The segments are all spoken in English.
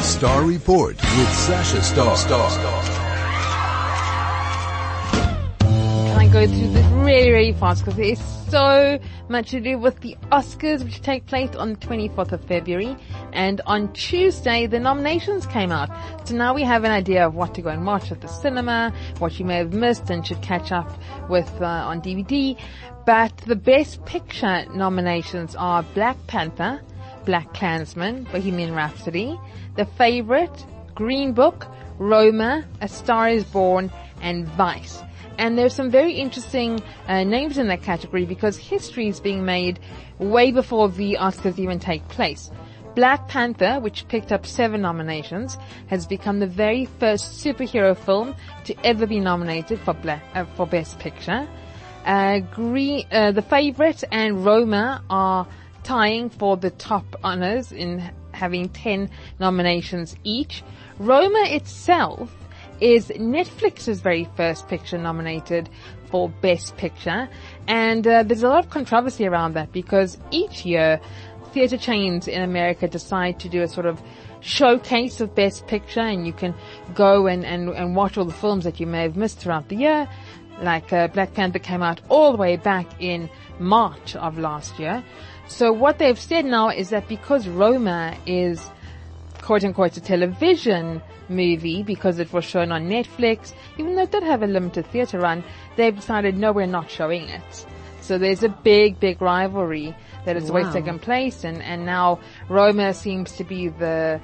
Star Report with Sasha Star. Can I go through this really, really fast because there is so much to do with the Oscars, which take place on the 24th of February. And on Tuesday, the nominations came out. So now we have an idea of what to go and watch at the cinema, what you may have missed and should catch up with on DVD. But the Best Picture nominations are Black Panther, Black Klansman, Bohemian Rhapsody, The Favorite, Green Book, Roma, A Star is Born, and Vice. And there's some very interesting names in that category because history is being made way before the Oscars even take place. Black Panther, which picked up 7 nominations, has become the very first superhero film to ever be nominated for Best Picture. The Favorite and Roma are tying for the top honors in having 10 nominations each. Roma itself is Netflix's very first picture nominated for Best Picture, and there's a lot of controversy around that because each year theatre chains in America decide to do a sort of showcase of Best Picture, and you can go and watch all the films that you may have missed throughout the year. Like Black Panther came out all the way back in March of last year. So what they've said now is that because Roma is quote-unquote a television movie because it was shown on Netflix, even though it did have a limited theatre run, they've decided, no, we're not showing it. So there's a big rivalry that has always taken place, and now Roma seems to be the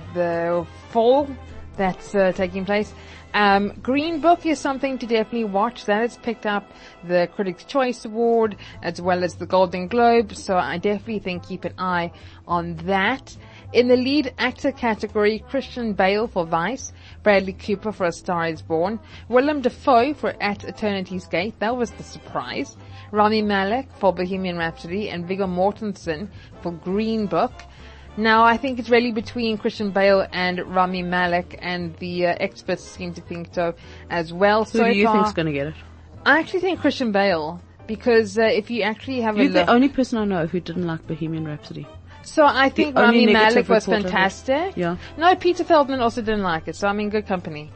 fall that's taking place. Green Book is something to definitely watch. That has picked up the Critics' Choice Award as well as the Golden Globe, so I definitely think keep an eye on that. In the lead actor category, Christian Bale for Vice, Bradley Cooper for A Star is Born, Willem Dafoe for At Eternity's Gate, that was the surprise, Rami Malek for Bohemian Rhapsody, and Viggo Mortensen for Green Book. Now, I think it's really between Christian Bale and Rami Malek, and the experts seem to think so as well. Who do you think's going to get it? I actually think Christian Bale, because if you actually have You're the only person I know who didn't like Bohemian Rhapsody. So I think Rami Malek was fantastic. Yeah. No, Peter Feldman also didn't like it, so I'm in good company.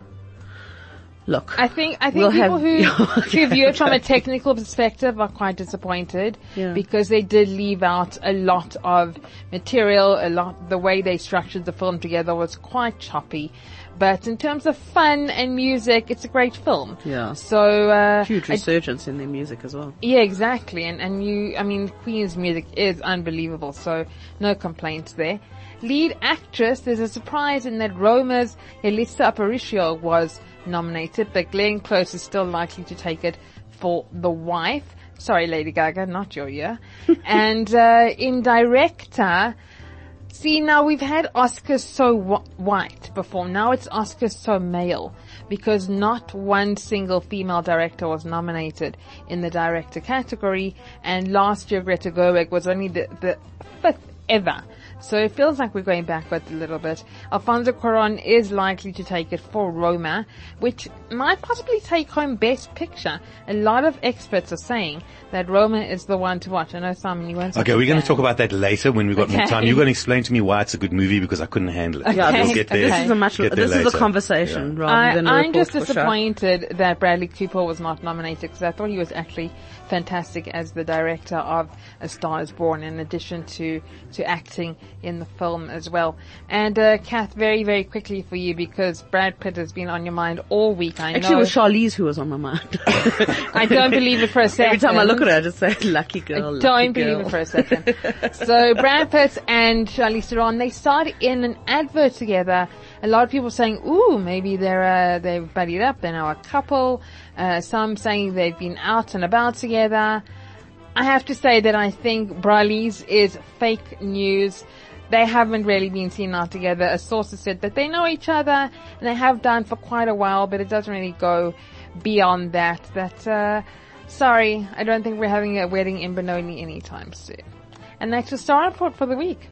Look, I think people who view it from a technical perspective are quite disappointed because they did leave out a lot of material. The way they structured the film together was quite choppy. But in terms of fun and music, it's a great film. Yeah. So, huge resurgence in their music as well. Yeah, exactly. And Queen's music is unbelievable, so no complaints there. Lead actress, there's a surprise in that Roma's Elisa Aparicio was nominated, but Glenn Close is still likely to take it for The Wife. Sorry, Lady Gaga, not your year. And, in director, see, now we've had Oscars so white before. Now it's Oscars so male because not one single female director was nominated in the director category. And last year Greta Gerwig was only the 5th ever. So it feels like we're going backwards a little bit. Alfonso Cuarón is likely to take it for Roma, which might possibly take home Best Picture. A lot of experts are saying that Roma is the one to watch. I know, Simon, you won't. Okay, we're going to talk about that later when we've got more time. You're going to explain to me why it's a good movie because I couldn't handle it. Yeah, we'll get there. This is a conversation rather than a report. I'm just disappointed that Bradley Cooper was not nominated because I thought he was actually fantastic as the director of A Star is Born, in addition to acting in the film as well. And Kath, very, very quickly for you, because Brad Pitt has been on your mind all week, I know. Actually, it was Charlize who was on my mind. I don't believe it for a second. Every time I look at her, I just say, lucky girl, don't believe it for a second. So Brad Pitt and Charlize Theron, they starred in an advert together. A lot of people saying, ooh, maybe they've buddied up, they're now a couple. Some saying they've been out and about together. I have to say that I think Braley's is fake news. They haven't really been seen out together. A source has said that they know each other, and they have done for quite a while, but it doesn't really go beyond that. Sorry, I don't think we're having a wedding in Benoni anytime soon. And that's the Star Report for the week.